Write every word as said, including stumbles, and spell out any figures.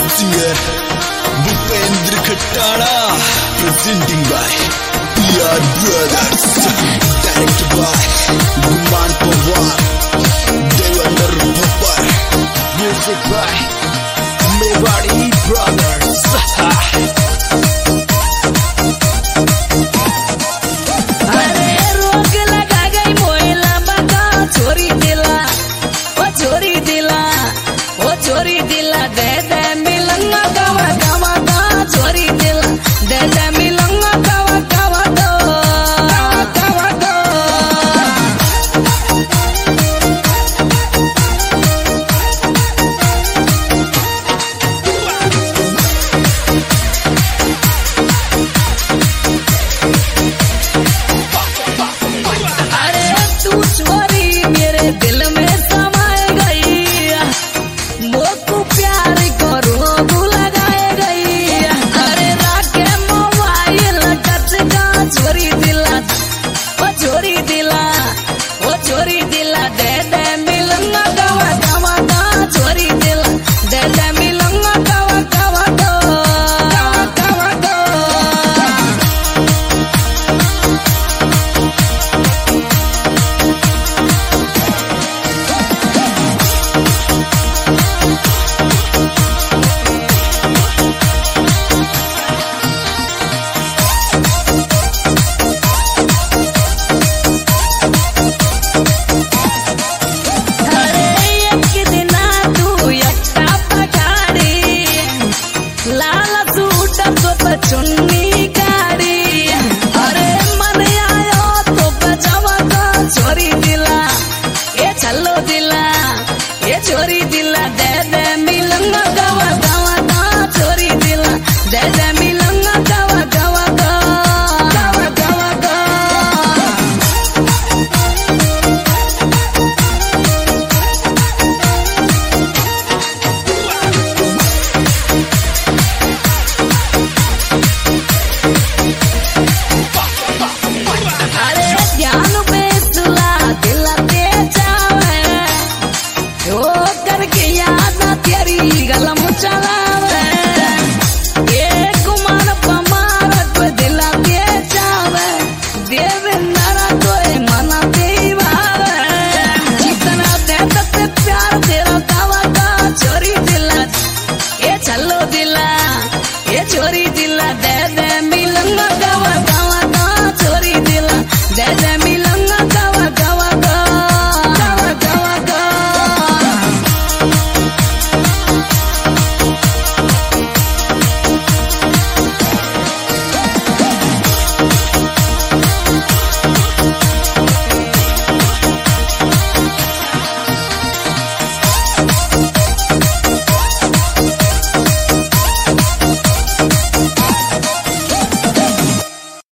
singer Bhupendra Khattala, presenting by P R Brothers, directed by Guman Pawar, Devendra Bhappar, music by Mewadi Brothers. चोरी दिला दे दे मिलंगा गावा गावा गा चोरी दिला दे दे मिलंगा गावा गावा दो गावा दो अरे तू चोरी मेरे दिल में समाए गई मोको प्यार करो भूला गए गई अरे राके मोबाइल टच का चोरी दिला ओ चोरी दिला ओ चोरी दिला दे दे मिलंगा गावा गावा गा चोरी दिला दे दे मिलंगा गावा गावा दो गावा गावा दो चुन्नी गाड़ी अरे मन आयो तो बजावा गा चोरी दिला ये चलो दिला ये चोरी दिला दे दे मिलंगा गावा गावा गा चोरी दिला दे दे मिलंगा गावा गावा गा गावा गावा गा चलो दिला ये चोरी दिला दे दे